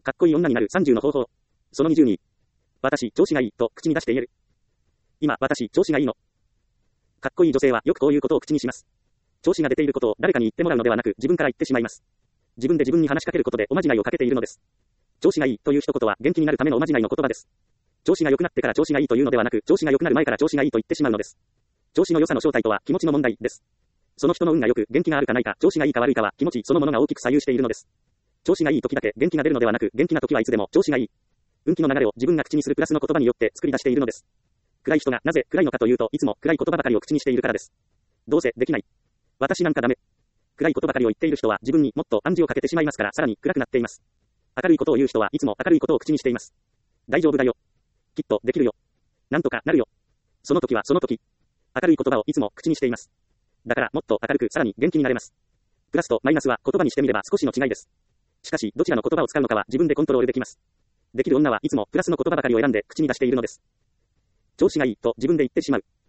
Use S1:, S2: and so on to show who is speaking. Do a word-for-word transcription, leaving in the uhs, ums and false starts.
S1: かっこいい女になるさんじゅうの方法。そのにじゅうに。私、調子がいい、と口に出して言える。今、私、調子がいいの。かっこいい女性はよくこういうことを口にします。調子が出ていることを誰かに言ってもらうのではなく、自分から言ってしまいます。自分で自分に話しかけることでおまじないをかけているのです。調子がいいという一言は元気になるためのおまじないの言葉です。調子が良くなってから調子がいいというのではなく、調子が良くなる前から調子がいいと言ってしまうのです。調子の良さの正体とは気持ちの問題です。その人の運が良く元気があるかないか、調子がいいか悪いかは気持ちそのものが大きく左右しているのです。調子がいい時だけ元気が出るのではなく、元気な時はいつでも調子がいい。運気の流れを自分が口にするプラスの言葉によって作り出しているのです。暗い人がなぜ暗いのかというと、いつも暗い言葉ばかりを口にしているからです。どうせできない。私なんかダメ。暗いことばかりを言っている人は自分にもっと暗示をかけてしまいますから、さらに暗くなっています。明るいことを言う人はいつも明るいことを口にしています。大丈夫だよ。きっとできるよ。なんとかなるよ。その時はその時。明るい言葉をいつも口にしています。だからもっと明るくさらに元気になれます。プラスとマイナスは言葉にしてみれば少しの違いです。しかしどちらの言葉を使うのかは自分でコントロールできます。できる女はいつもプラスの言葉ばかりを選んで口に出しているのです。調子がいいと自分で言ってしまう。